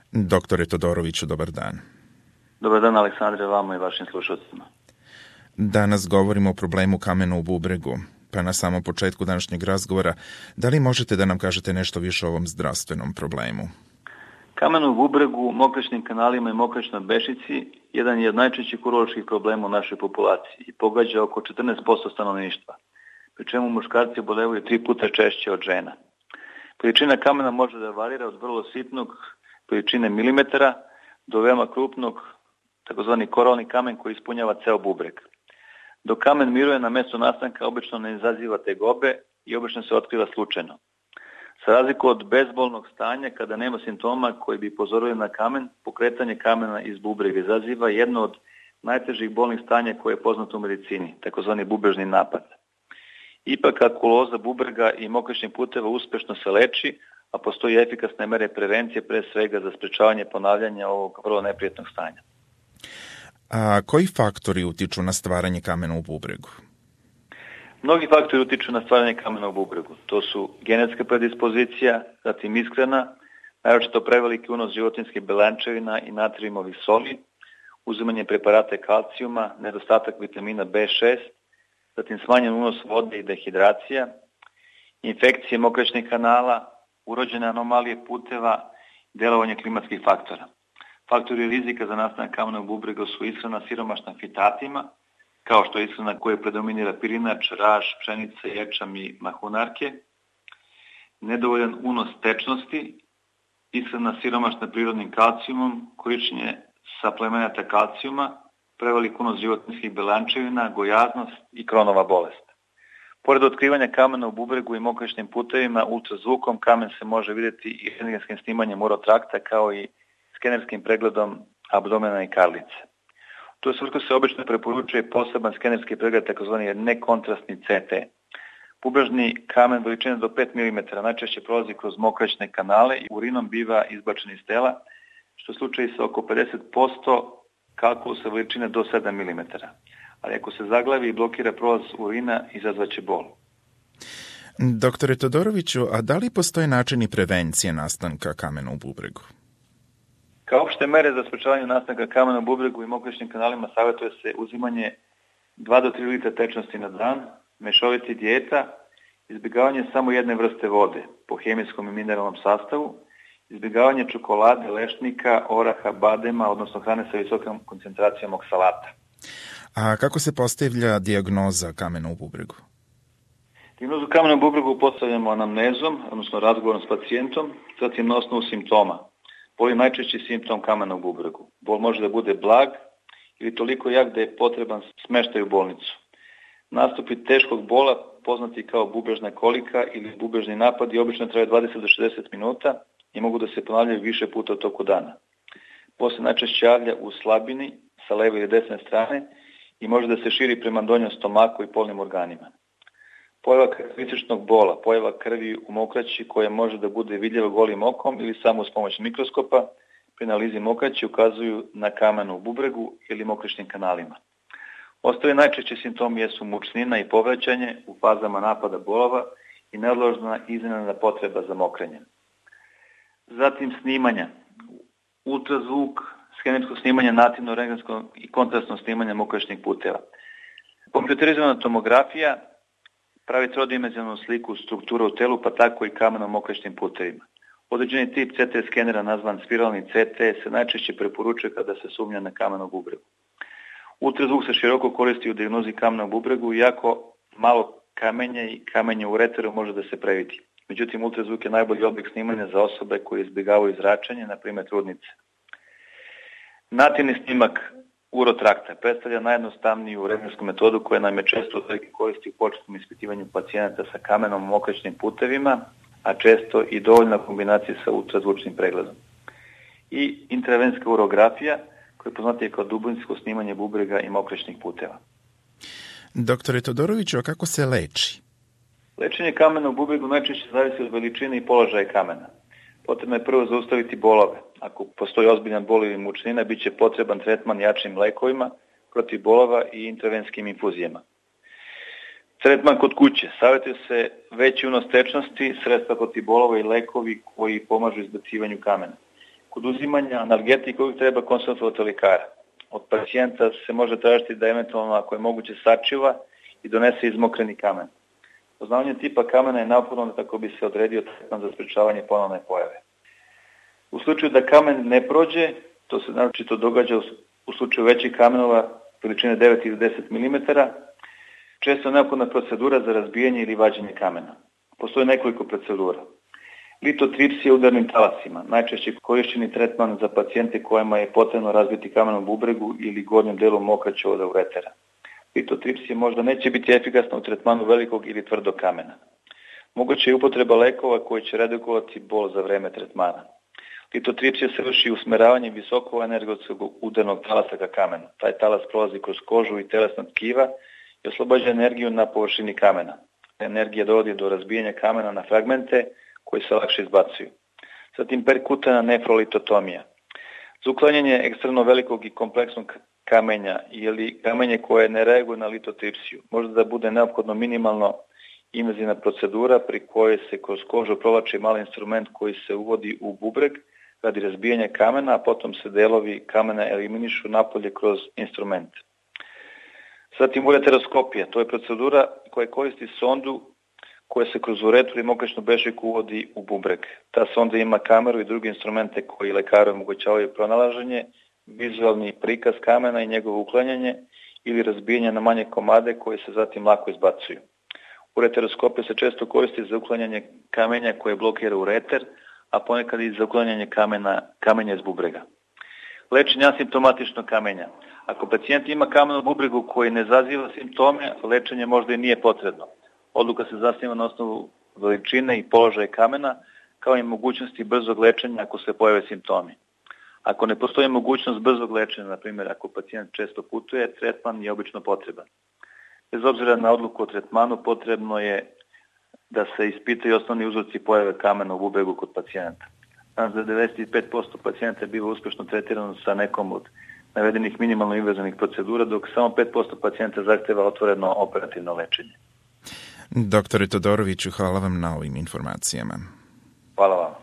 Doktore Todoroviću, dobar dan. Dobar dan, Aleksandre, vama i vašim slušalcima. Danas govorimo o problemu kamena u bubregu, pa na samom početku današnjeg razgovora, da li možete da nam kažete nešto više o ovom zdravstvenom problemu? Kamen u bubregu, mokraćnim kanalima i mokraćnoj bešici jedan je od najčešćih uroloških problema u našoj populaciji i pogađa oko 14% stanovništva, pri čemu muškarci obolevaju 3 puta češće od žena. Količina kamena može da varira od vrlo sitnog količine milimetara do veoma krupnog, takozvani koralni kamen koji ispunjava ceo bubreg. Dok kamen miruje na mesto nastanka, obično ne izaziva tegobe i obično se otkriva slučajno. Za razliku od bezbolnog stanja, kada nema simptoma koji bi upozorili na kamen, pokretanje kamena iz bubrega izaziva jedno od najtežih bolnih stanja koje je poznato u medicini, takozvani bubrežni napad. Ipak, akuloza bubrega i mokraćnih puteva uspešno se leči, a postoji efikasne mere prevencije, pre svega za sprečavanje ponavljanja ovog vrlo neprijatnog stanja. A koji faktori utiču na stvaranje kamena u bubregu? Mnogi faktori utiču na stvaranje kamena u bubregu. To su genetska predispozicija, zatim ishrana, naročito preveliki unos životinjskih belančevina i natrijumovih soli, uzimanje preparata kalcijuma, nedostatak vitamina B6, zatim smanjen unos vode i dehidracija, infekcije mokraćnih kanala, urođene anomalije puteva, delovanje klimatskih faktora. Faktori rizika za nastanak kamena u bubregu su ishrana siromašna fitatima, kao što je ishrana koja predominira pirinač, raž, pšenica, ječam i mahunarke, nedovoljan unos tečnosti, ishrana siromašna prirodnim kalcijumom, korišćenje suplemenata kalcijuma, prevelik unos životinjskih belančevina, gojaznost i Kronova bolest. Pored otkrivanja kamena u bubregu i mokraćnim putevima, ultrazvukom kamen se može vidjeti i rentgenskim snimanjem urotrakta kao i skenerskim pregledom abdomena i karlice. U tu svrhu se obično preporučuje poseban skenerski pregled, takozvani nekontrastni CT. Bubrežni kamen veličine do 5 mm najčešće prolazi kroz mokraćne kanale i urinom biva izbačen iz tela, što je slučaj sa oko 50% kalkulusa veličine do 7 mm. Ali ako se zaglavi i blokira prolaz urina, izazvaće bol. Doktore Todoroviću, a da li postoje načini prevencije nastanka kamena u bubregu? Kao opšte mere za sprečavanje nastanka kamena u bubregu i mokraćnim kanalima savjetuje se uzimanje 2 do 3 litra tečnosti na dan, mešoviti dijeta, izbjegavanje samo jedne vrste vode po hemijskom i mineralnom sastavu, izbjegavanje čokolade, lešnika, oraha, badema, odnosno hrane sa visokom koncentracijom oksalata. A kako se postavlja dijagnoza kamena u bubregu? Dijagnozu kamena u bubregu postavljamo anamnezom, odnosno razgovorom s pacijentom, zatim na osnovu simptoma. Bol je najčešći simptom kamena u bubregu. Bol može da bude blag ili toliko jak da je potreban smeštaj u bolnicu. Nastupi teškog bola, poznati kao bubrežna kolika ili bubrežni napadi, obično traju 20 do 60 minuta i mogu da se ponavljaju više puta u toku dana. Bol se najčešće javlja u slabini sa leve ili desne strane i može da se širi prema donjem stomaku i polnim organima. Pojava karakterističnog bola, pojava krvi u mokraći koja može da bude vidljiva golim okom ili samo uz pomoć mikroskopa, pri analizi mokraći ukazuju na kamen u bubregu ili mokraćnim kanalima. Ostali najčešći simptomi jesu mučnina i povraćanje u fazama napada bolova i neodložna iznenadna potreba za mokrenjem. Zatim snimanja, ultrazvuk, skenersko snimanje, nativno, rentgensko i kontrastno snimanje mokraćnih puteva. Kompjuterizovana tomografija pravi trodimenzionalnu sliku struktura u telu, pa tako i kamena u mokraćnim putevima. Određeni tip CT skenera nazvan spiralni CT se najčešće preporučuje kada se sumnja na kamen u bubregu. Ultrazvuk se široko koristi u dijagnozi kamena u bubregu, iako malo kamenja i kamenje u ureteru može da se previdi. Međutim, ultrazvuk je najbolji oblik snimanja za osobe koje izbjegavaju zračenje, na primjer trudnice. Nativni snimak urotrakta predstavlja najjednostavniju rentgensku metodu koja nam je često koristi u početnom ispitivanju pacijenata sa kamenom u mokraćnim putevima, a često i dovoljna kombinacija sa ultrazvučnim pregledom. I intravenska urografija, koja je poznatija kao dubinsko snimanje bubrega i mokraćnih puteva. Doktore Todoroviću, a kako se leči? Lečenje kamena u bubregu najčešće zavisi od veličine i položaja kamena. Potrebno je prvo zaustaviti bolove. Ako postoji ozbiljan bol ili mučnina, bit će potreban tretman jačim lekovima protiv bolova i intravenskim infuzijama. Tretman kod kuće. Savjetuje se veći unos tečnosti, sredstva protiv bolova i lekovi koji pomažu izbacivanju kamena. Kod uzimanja analgetika uvijek treba konsultovati lekara. Od pacijenta se može tražiti da eventualno, ako je moguće, sačiva i donese izmokreni kamen. Poznavanje tipa kamena je neophodno kako bi se odredio tretman za sprečavanje ponovne pojave. U slučaju da kamen ne prođe, to se naročito događa u slučaju većih kamenova veličine 9 ili 10 mm, često je neophodna procedura za razbijanje ili vađenje kamena. Postoje nekoliko procedura. Litotripsija udarnim talasima, najčešće korišćeni tretman za pacijente kojima je potrebno razbiti kamen u bubregu ili gornjem delu mokraćevoda uretera. Litotripsija možda neće biti efikasna u tretmanu velikog ili tvrdog kamena. Moguće je upotreba lekova koji će redukovati bol za vreme tretmana. Litotripsija se vrši usmeravanjem visokog energetskog udarnog talasa ka kamenu. Taj talas prolazi kroz kožu i telesna tkiva i oslobađa energiju na površini kamena. Energija dovodi do razbijanja kamena na fragmente koji se lakše izbacuju. Zatim perkutana nefrolitotomija. Za uklanjanje ekstremno velikog i kompleksnog kamenja ili kamenje koje ne reaguje na litotripsiju može da bude neophodno minimalno invazivna procedura pri kojoj se kroz kožu provlači mali instrument koji se uvodi u bubreg radi razbijanja kamena, a potom se delovi kamena eliminišu napolje kroz instrument. Zatim ureteroskopija, to je procedura koja koristi sondu koja se kroz uretru i mokraćnu bešiku uvodi u bubreg. Ta sonda ima kameru i druge instrumente koji lekaru omogućavaju pronalaženje, vizualni prikaz kamena i njegovo uklanjanje ili razbijanje na manje komade koje se zatim lako izbacuju. Ureteroskopija se često koristi za uklanjanje kamenja koje blokira ureter, a ponekad i za uklanjanje kamenja iz bubrega. Lečenje asimptomatičnog kamenja. Ako pacijent ima kamen u bubregu koji ne izaziva simptome, lečenje možda i nije potrebno. Odluka se zasniva na osnovu veličine i položaja kamena, kao i mogućnosti brzog lečenja ako se pojave simptomi. Ako ne postoji mogućnost brzog lečenja, na primjer ako pacijent često putuje, tretman je obično potreban. Bez obzira na odluku o tretmanu, potrebno je da se ispitaju osnovni uzroci pojave kamena u bubregu kod pacijenta. Danas za 95% pacijenta biva uspješno tretirano sa nekom od navedenih minimalno invazivnih procedura, dok samo 5% pacijenta zahteva otvoreno operativno lečenje. Doktore Todoroviću, hvala vam na ovim informacijama. Hvala vam.